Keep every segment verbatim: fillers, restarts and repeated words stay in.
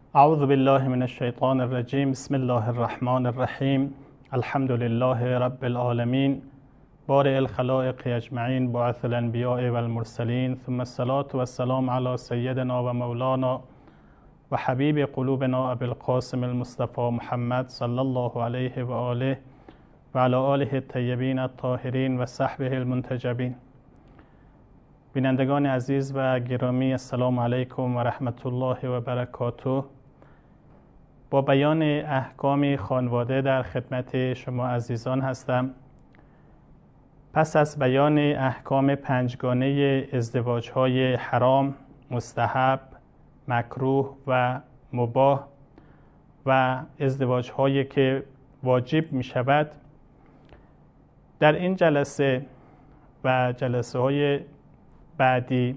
اعوذ بالله من الشیطان الرجیم. بسم الله الرحمن الرحیم. الحمد لله رب العالمین بارئ الخلائق اجمعین بعث الانبیاء والمرسلین ثم الصلاة والسلام علی سیدنا و مولانا و حبیب قلوبنا ابی القاسم المصطفى محمد صلی الله علیه و آله و علی آله الطیبین الطاهرین و صحبه المنتجبین. بینندگان عزیز و گرامی، السلام علیکم و رحمت الله و برکاته. با بیان احکام خانواده در خدمت شما عزیزان هستم. پس از بیان احکام پنجگانه ازدواج‌های حرام، مستحب، مکروه و مباح و ازدواج‌هایی که واجب می شود، در این جلسه و جلسه های بعدی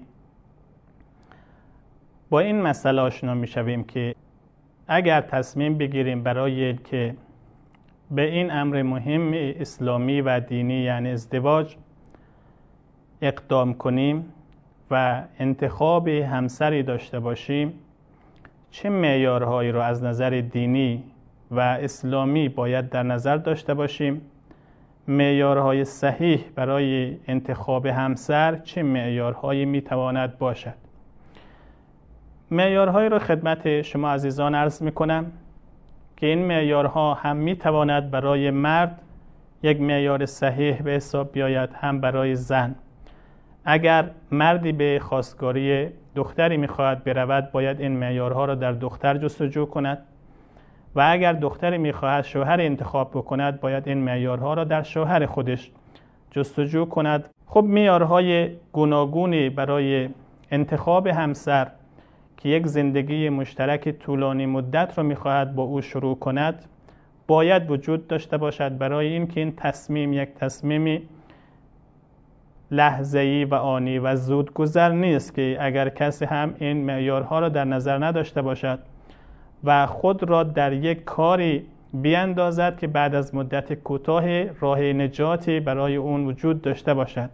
با این مسئله آشنا می شویم که اگر تصمیم بگیریم برای که به این امر مهم اسلامی و دینی یعنی ازدواج اقدام کنیم و انتخاب همسری داشته باشیم، چه معیارهایی را از نظر دینی و اسلامی باید در نظر داشته باشیم، معیارهای صحیح برای انتخاب همسر چه معیارهایی میتواند باشد. معیارهایی را خدمت شما عزیزان عرض میکنم که این معیارها هم میتواند برای مرد یک معیار صحیح به حساب بیاید، هم برای زن. اگر مردی به خواستگاری دختری میخواهد برود، باید این معیارها را در دختر جستجو کند و اگر دختری میخواهد شوهر انتخاب بکند، باید این معیارها را در شوهر خودش جستجو کند. خب معیارهای گوناگونی برای انتخاب همسر که یک زندگی مشترک طولانی مدت را میخواهد با او شروع کند باید وجود داشته باشد، برای اینکه این تصمیم یک تصمیمی لحظه‌ای و آنی و زودگذر نیست که اگر کسی هم این معیارها را در نظر نداشته باشد و خود را در یک کاری بیاندازد که بعد از مدت کوتاه راه نجاتی برای اون وجود داشته باشد.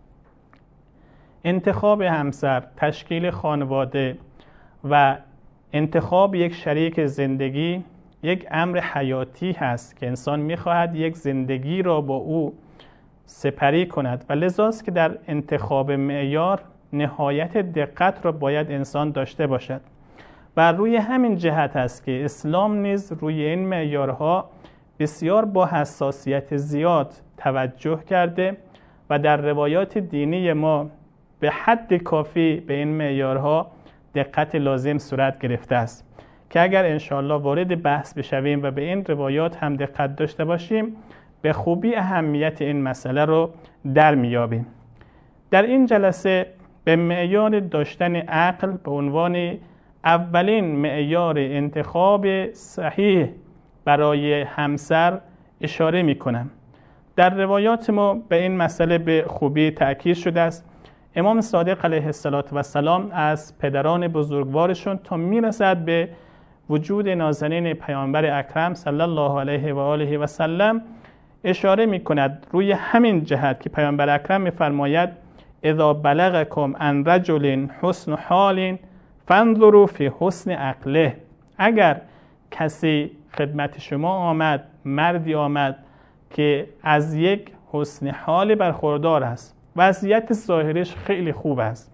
انتخاب همسر، تشکیل خانواده و انتخاب یک شریک زندگی یک امر حیاتی هست که انسان میخواهد یک زندگی را با او سپری کند و لذاست که در انتخاب معیار نهایت دقت را باید انسان داشته باشد. و روی همین جهت است که اسلام نیز روی این معیارها بسیار با حساسیت زیاد توجه کرده و در روایات دینی ما به حد کافی به این معیارها دقت لازم صورت گرفته است که اگر انشاءالله وارد بحث بشویم و به این روایات هم دقت داشته باشیم، به خوبی اهمیت این مسئله رو در میابیم. در این جلسه به معیار داشتن عقل به عنوان اولین معیار انتخاب صحیح برای همسر اشاره می کنم. در روایات ما به این مسئله به خوبی تأکید شده است. امام صادق علیه السلام از پدران بزرگوارشون تا میرسد به وجود نازنین پیامبر اکرم صلی الله علیه و آله و سلم اشاره می کند روی همین جهت که پیامبر اکرم می فرماید اذا بلغکم عن رجل حسن حال فانظروا فی حسن عقله. اگر کسی خدمت شما آمد، مردی آمد که از یک حسن حال برخوردار است، وضعیت ظاهرش خیلی خوب است،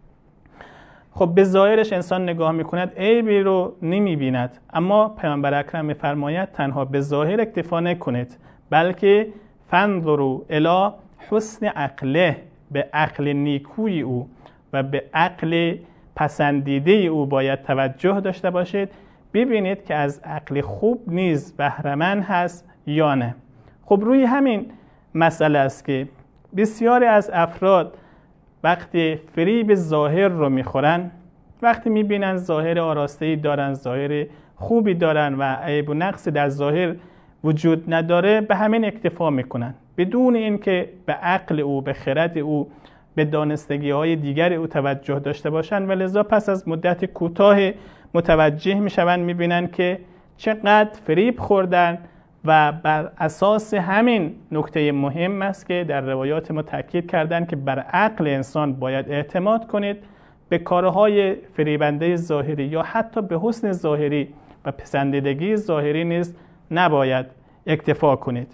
خب به ظاهرش انسان نگاه میکند عیبی رو نمیبیند، اما پیامبر اکرم میفرماید تنها به ظاهر اکتفا نکنید، بلکه فانظروا الی حسن عقله، به عقل نیکوی او و به عقل پسندیده او باید توجه داشته باشید، ببینید که از عقل خوب نیز بهره‌مند هست یا نه. خب روی همین مسئله است که بسیاری از افراد وقتی فریب ظاهر رو میخورن، وقتی میبینن ظاهر آراسته‌ای دارن، ظاهر خوبی دارن و عیب و نقص در ظاهر وجود نداره، به همین اکتفا میکنن بدون اینکه به عقل او، به خرد او، به دانستگی های دیگر او توجه داشته باشن و لذا پس از مدت کوتاه متوجه میشون، میبینن که چقدر فریب خوردن و بر اساس همین نکته مهم است که در روایات ما تاکید کردن که بر عقل انسان باید اعتماد کنید به کارهای فریبنده ظاهری یا حتی به حسن ظاهری و پسندیدگی ظاهری نیز نباید اکتفا کنید.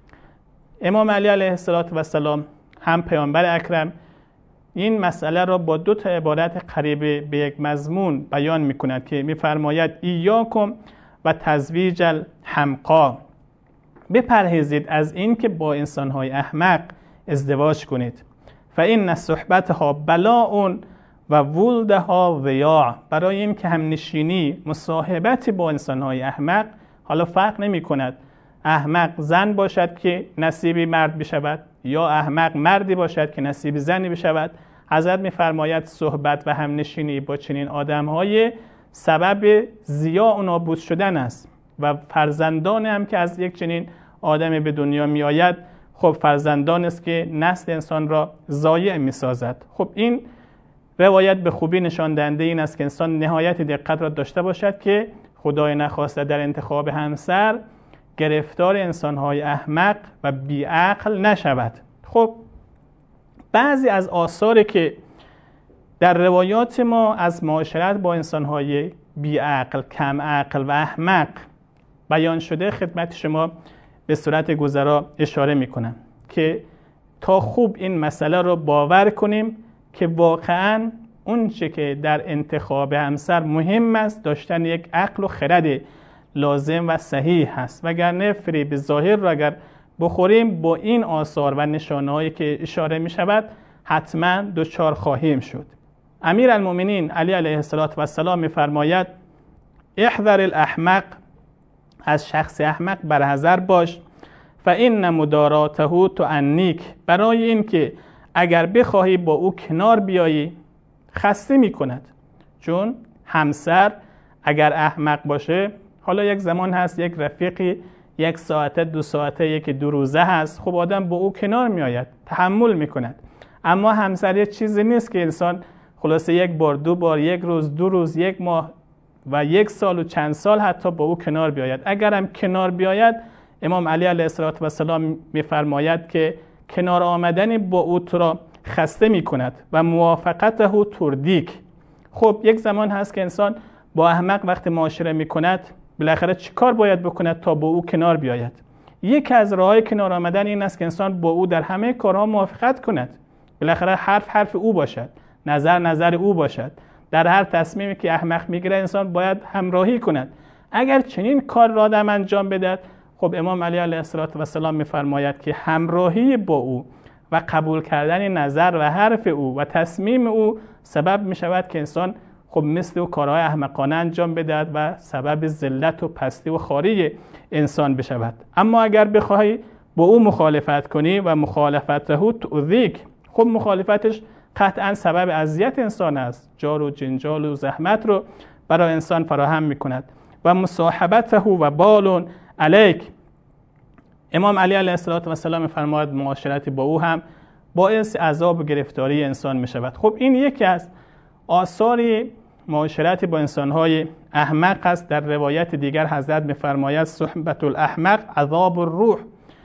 امام علی علیه السلام هم پیامبر اکرم این مسئله را با دو تا عبارت قریب به یک مضمون بیان می‌کند که می‌فرماید ایاکم و تزویج الحمقا، بپرهیزید از این که با انسان‌های احمق ازدواج کنید. فإن صحبتها بلاء و ولدها ضیاع، برای این که همنشینی مصاحبت با انسان‌های احمق، حالا فرق نمی‌کند احمق زن باشد که نصیبی مرد بشود یا احمق مردی باشد که نصیبی زنی بشود، حضرت می‌فرماید صحبت و همنشینی با چنین آدم‌های سبب ضیاع و نابود شدن است و فرزندان هم که از یک چنین آدمی به دنیا می‌آید، خب فرزندان است که نسل انسان را ضایع می‌سازد. خب این روایت به خوبی نشان دهنده این است که انسان نهایت دقت را داشته باشد که خدای نخواسته در انتخاب همسر گرفتار انسان‌های احمق و بیعقل نشود. خب بعضی از آثاری که در روایات ما از معاشرت با انسان‌های بیعقل، کم عقل و احمق بیان شده خدمت شما به صورت گذرا اشاره می‌کنم که تا خوب این مسئله رو باور کنیم که واقعاً اون چه که در انتخاب همسر مهم است داشتن یک عقل و خرد لازم و صحیح هست، وگرنه فریب ظاهر را اگر بخوریم با این آثار و نشانه‌هایی که اشاره می شود حتما دچار خواهیم شد. امیر المؤمنین علی علیه السلام می فرماید احذر الاحمق، از شخص احمق برحذر باش، فإن مداراته تعنیک، برای این که اگر بخواهی با او کنار بیایی خسته می کند. چون همسر اگر احمق باشه، حالا یک زمان هست یک رفیقی یک ساعته دو ساعته یک دو روزه هست، خب آدم با او کنار می آید، تحمل می کند. اما همسر یک چیزی نیست که انسان خلاصه یک بار دو بار یک روز دو روز یک ماه و یک سال و چند سال حتی با او کنار بیاید. اگر هم کنار بیاید امام علی علیه السلام می فرماید که کنار آمدن با او تو را خسته می کند و موافقته تردیک. خب یک زمان هست که انسان با احمق وقت معاشره می کند بالاخره چی کار باید بکند تا با او کنار بیاید؟ یکی از راه‌های کنار آمدن این است که انسان با او در همه کارها موافقت کند. بالاخره حرف حرف او باشد، نظر نظر او باشد. در هر تصمیمی که احمق میگیره انسان باید همراهی کند. اگر چنین کار را آدم انجام بدهد، خب امام علی علیه السلام می‌فرماید که همراهی با او و قبول کردن نظر و حرف او و تصمیم او سبب می شود که انسان خب مثل او کارهای احمقانه انجام بدهد و سبب ذلت و پستی و خاری انسان بشود. اما اگر بخواهی با او مخالفت کنی و مخالفته تؤذیک، خب مخالفتش قطعا سبب اذیت انسان است، جار و جنجال و زحمت رو برای انسان فراهم می کند. و مصاحبته و بال علیک، امام علی علیه السلام فرماید معاشرت با او هم باعث عذاب و گرفتاری انسان می شود. خب این یکی از آثار معاشرت با انسان‌های احمق است. در روایت دیگر حضرت می فرماید صحبت الاحمق عذاب الروح،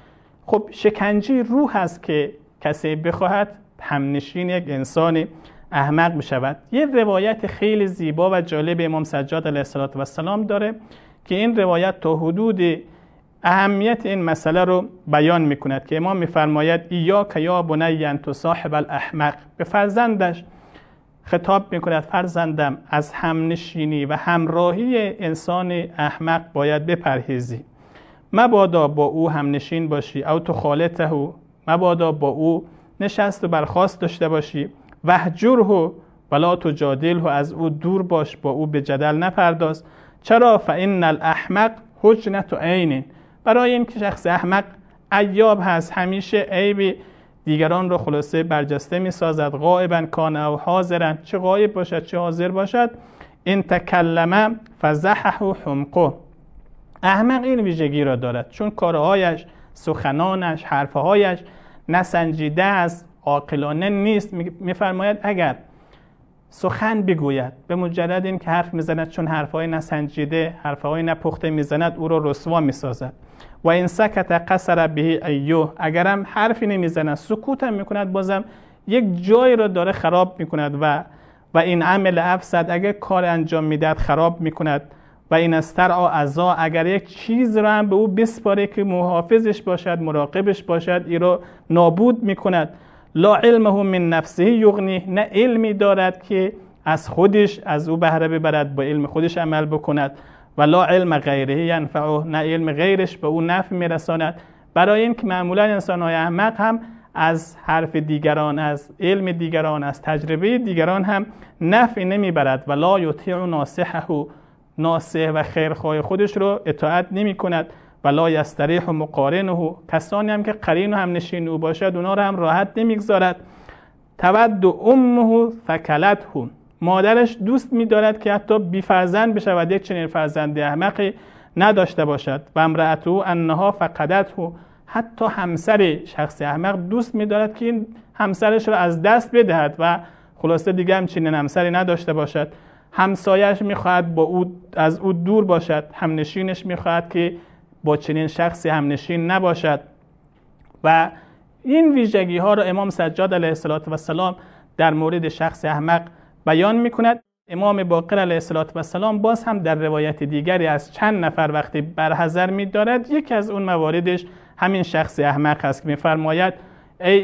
خب شکنجه روح است که کسی بخواهد همنشین یک انسان احمق می شود. یه روایت خیلی زیبا و جالب امام سجاد علیه السلام داره که این روایت تا حدود اهمیت این مسئله رو بیان میکند که امام میفرماید ایاک یا بنی ان تصاحب الاحمق، به فرزندش خطاب میکند فرزندم از همنشینی و همراهی انسان احمق باید بپرهیزی. مبادا با او همنشین باشی، او تخالطه، مبادا با او نشست و برخاست داشته باشی، وهجره ولا تجادله، از او دور باش، با او به جدل نپرداز. چرا؟ فإن الاحمق حجنة عین، برای این که شخص احمق عیاب هست، همیشه عیب دیگران رو خلاصه برجسته می سازد. غائبا کان او حاضرا، چه غایب باشد چه حاضر باشد. ان تکلم فزحه حمقه، احمق این ویژگی را دارد چون کارهایش، سخنانش، حرفهایش نسنجیده است، عاقلانه نیست. میفرماید اگر سخن بگوید به مجرد این که حرف میزند، چون حرفهای نسنجیده، حرفهای نپخته میزند، او را رسوا میسازد. و این سکت قصر به ایوه، اگرم حرفی نمیزند سکوت هم میکند، بازم یک جای را داره خراب میکند و و این عمل افسد، اگر کار انجام میدهد خراب میکند. و این استرعا عزا، اگر یک چیز را هم به او بسپاره که محافظش باشد، مراقبش باشد، ای را نابود میکند. لا علمه من نفسه یغنی، نه علمی دارد که از خودش از او بهره ببرد، با علم خودش عمل بکند. و لا علم غیره ینفعه، نه علم غیرش به او نفع میرساند. برای این که معمولا انسان‌های احمق هم از حرف دیگران، از علم دیگران، از تجربه دیگران هم نفع نمیبرد. و لا یطیع ناصحه، ناصح و خیرخواه خودش رو اطاعت نمی کند. و لا یستریح مقارنه، کسانی هم که قرین و هم نشین او باشد اونا رو هم راحت نمیگذارد. تود امه ثکلته، مادرش دوست می‌دارد که حتی بی فرزند بشود، یک چنین فرزند احمقی نداشته باشد. و امرأته انها فقدته، حتی همسر شخص احمق دوست می‌دارد که این همسرش را از دست بدهد و خلاصه دیگه هم چنین همسری نداشته باشد. همسایش می‌خواهد با او از او دور باشد، همنشینش می‌خواهد که با چنین شخصی همنشین نباشد. و این ویژگی ها را امام سجاد علیه السلام در مورد شخص احمق بیان می‌کند. امام باقر علیه السلام باز هم در روایت دیگری از چند نفر وقتی برحذر می‌دارد، یکی از اون مواردش همین شخص احمق است که می‌فرماید ای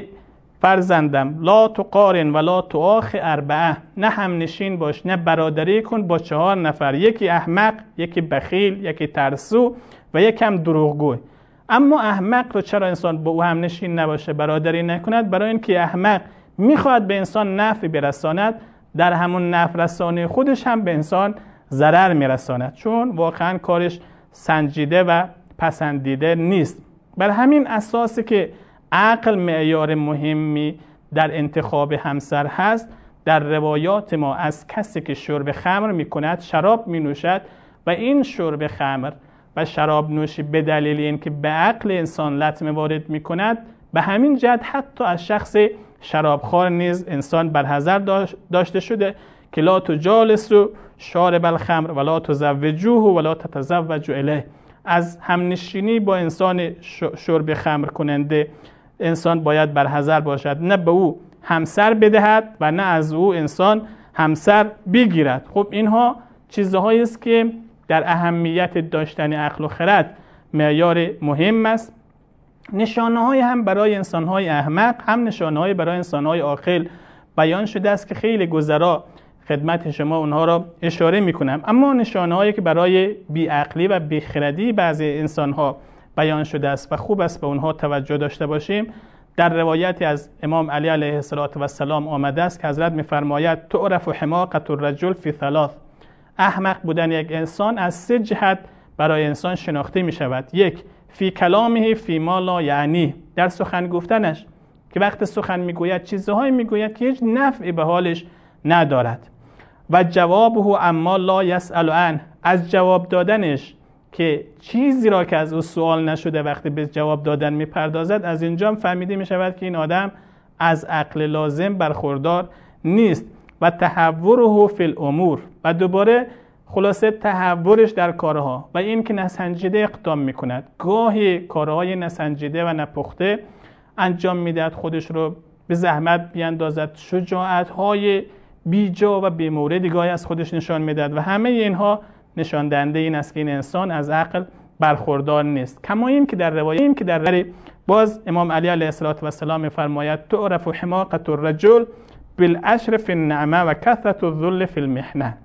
فرزندم لا تقارن ولا تؤاخ اربعه، نه همنشین باش نه برادری کن با چهار نفر، یکی احمق، یکی بخیل، یکی ترسو و یکم دروغگو. اما احمق رو چرا انسان با او همنشین نباشه، برادری نکند؟ برای اینکه احمق میخواد به انسان نفع برساند، در همون نفع رسانه خودش هم به انسان ضرر میرساند، چون واقعا کارش سنجیده و پسندیده نیست. بر همین اساسی که عقل معیار مهمی در انتخاب همسر هست، در روایات ما از کسی که شرب خمر میکند، شراب مینوشد و این شرب خمر و شراب نوشی به دلیل اینکه به عقل انسان لطمه وارد میکند، به همین جهت حتی از شخص شرابخوار نیز انسان برحذر داشته شده که لا تجالسوا شارب الخمر ولا تزوجوه ولا تتزوجوا الیه. از همنشینی با انسان شرب خمر کننده انسان باید برحذر باشد، نه به او همسر بدهد و نه از او انسان همسر بگیرد. خب اینها چیزهایی است که در اهمیت داشتن عقل و خرد معیار مهم است. نشانه‌های هم برای انسان‌های احمق، هم نشانه‌های برای انسان‌های عاقل بیان شده است که خیلی گذرا خدمت شما اونها را اشاره می‌کنم. اما نشانه‌هایی که برای بی‌عقلی و بی‌خردی بعضی انسان‌ها بیان شده است و خوب است به اونها توجه داشته باشیم، در روایتی از امام علی علیه السلام آمده است که حضرت می‌فرماید تعرف حماقة الرجل فی ثلاث، احمق بودن یک انسان از سه جهت برای انسان شناخته می شود. یک، فی کلامه فی ما لا یعنی، در سخن گفتنش که وقت سخن میگوید چیزهایی میگوید که هیچ نفعی به حالش ندارد. و جوابه اما لا یسأل عنه، از جواب دادنش که چیزی را که از او سوال نشده وقتی به جواب دادن میپردازد، از اینجا فهمیده می شود که این آدم از عقل لازم برخوردار نیست. و تحوره فی الامور، و دوباره خلاصه تحورش در کارها و این که نسنجیده اقدام میکند، گاهی کارهای نسنجیده و نپخته انجام میدهد، خودش رو به زحمت بیاندازد، شجاعت‌های بیجا و بی‌موردی گاهی از خودش نشان میدهد و همه اینها نشان دهنده این است که این انسان از عقل برخوردار نیست. کما این که در روایت این که در باز امام علی علیه السلام می‌فرماید تعرف حماقة الرجل بالعشر فی النعمه و کثرة الذل فی المحنه،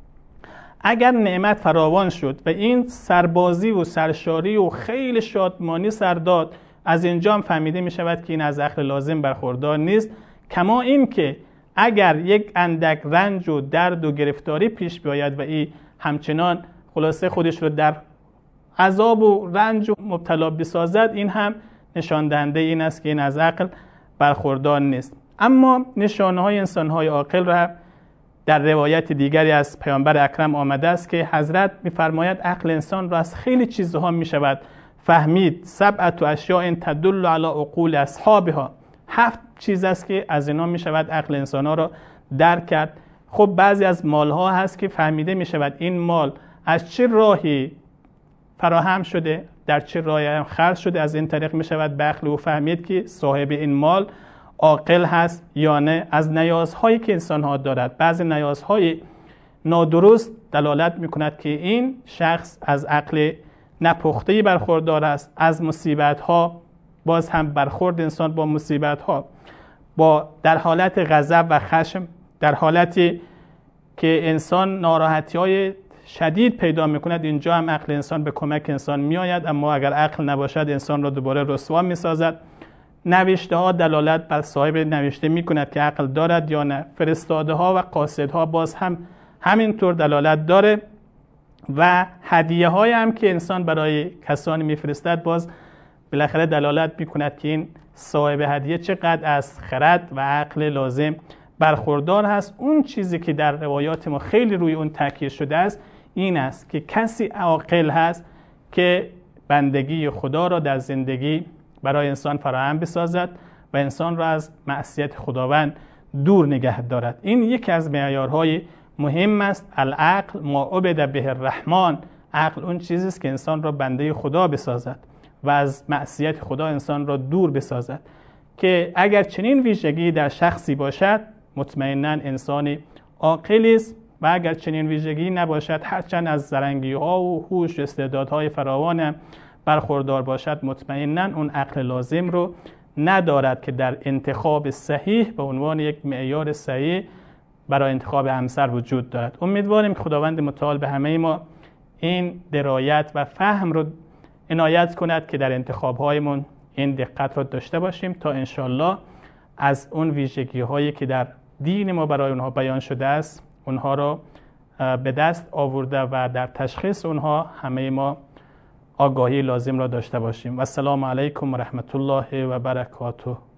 اگر نعمت فراوان شد و این سربازی و سرشاری و خیلی شادمانی سرداد، از اینجا هم فهمیده می شود که این از عقل لازم برخوردار نیست. کما این که اگر یک اندک رنج و درد و گرفتاری پیش بیاید و این همچنان خلاصه خودش رو در عذاب و رنج و مبتلا بسازد، این هم نشان دهنده این است که این از عقل برخوردار نیست. اما نشانه های انسان های عاقل را در روایت دیگری از پیامبر اکرم آمده است که حضرت می‌فرماید عقل انسان را از خیلی چیزها می‌شود فهمید. سبعة اشیاء تدل علی عقول اصحابها، هفت چیز است که از اینا می‌شود عقل انسان‌ها را درک کرد. خب بعضی از مال‌ها هست که فهمیده می‌شود این مال از چه راهی فراهم شده، در چه راهی خرج شده، از این طریق می‌شود به عقل او فهمید که صاحب این مال عاقل هست یا نه، از نیازهایی که انسان ها دارد. بعضی نیازهای نادرست دلالت می کند که این شخص از عقل نپخته‌ای برخوردار است. از مصیبت ها، باز هم برخورد انسان با مصیبت ها، با در حالت غضب و خشم، در حالتی که انسان ناراحتی های شدید پیدا می کند، اینجا هم عقل انسان به کمک انسان می آید. اما اگر عقل نباشد انسان را دوباره رسوا می سازد. نوشته ها دلالت بر صاحب نوشته می کند که عقل دارد یا نه. فرستاده ها و قاصد ها باز هم همینطور دلالت داره و هدیه های هم که انسان برای کسانی میفرستد باز بالاخره دلالت می کند که این صاحب هدیه چقدر از خرد و عقل لازم برخوردار هست. اون چیزی که در روایات ما خیلی روی اون تاکید شده است این است که کسی عاقل هست که بندگی خدا را در زندگی برای انسان فراهم بسازد و انسان را از معصیت خداوند دور نگه دارد. این یکی از معیارهای مهم است. العقل ما عبد به الرحمن، عقل اون چیزی است که انسان را بنده خدا بسازد و از معصیت خدا انسان را دور بسازد. که اگر چنین ویژگی در شخصی باشد مطمئنا انسان عاقل است و اگر چنین ویژگی نباشد هرچند از زرنگی ها و هوش و استعدادهای فراوان برخوردار باشد مطمئنا اون عقل لازم رو ندارد که در انتخاب صحیح به عنوان یک معیار صحیح برای انتخاب همسر وجود دارد. امیدواریم که خداوند متعال به همه ما این درایت و فهم رو عنایت کند که در انتخاب‌هایمون این دقت رو داشته باشیم تا انشالله از اون ویژگی هایی که در دین ما برای اونها بیان شده است اونها رو به دست آورده و در تشخیص اونها همه ما آگاهی لازم را داشته باشیم. و السلام علیکم و رحمت الله و برکاته.